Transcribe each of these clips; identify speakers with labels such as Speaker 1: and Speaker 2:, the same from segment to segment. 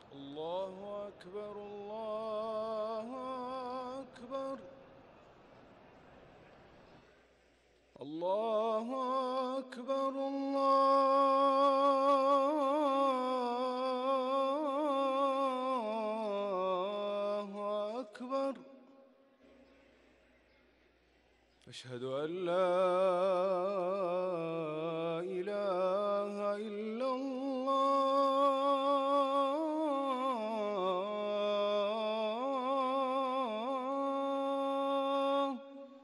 Speaker 1: الله أكبر الله أكبر الله أكبر الله أكبر. أشهد أن لا إله إلا الله.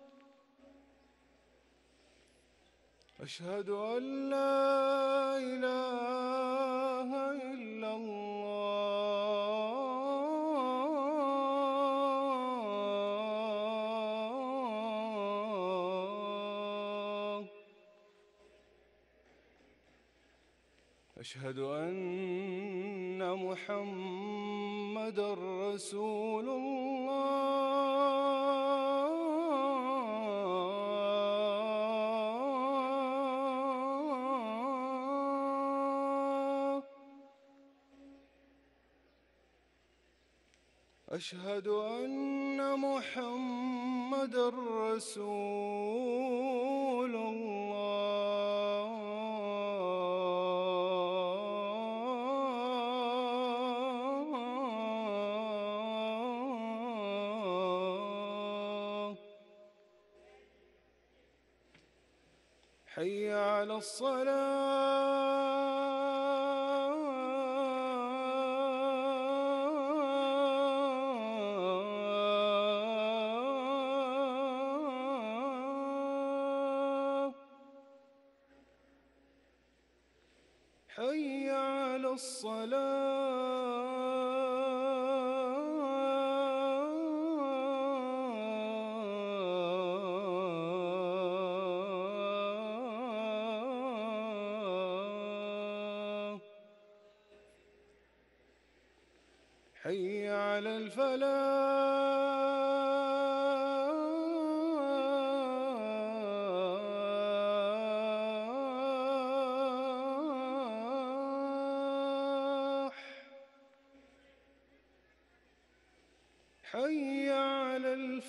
Speaker 1: أشهد أن لا إله إلا الله. أشهد أن محمدًا رسول الله. أشهد أن محمدًا رسول الله. حي على الصلاة. حي على الصلاة. حي على الفلاح. حي على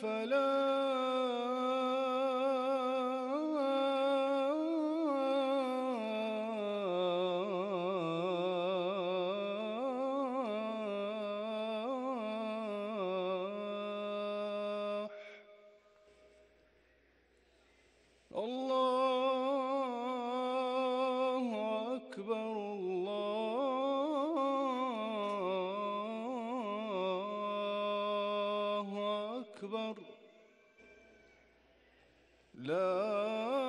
Speaker 1: الفلاح. الله أكبر الله أكبر. لا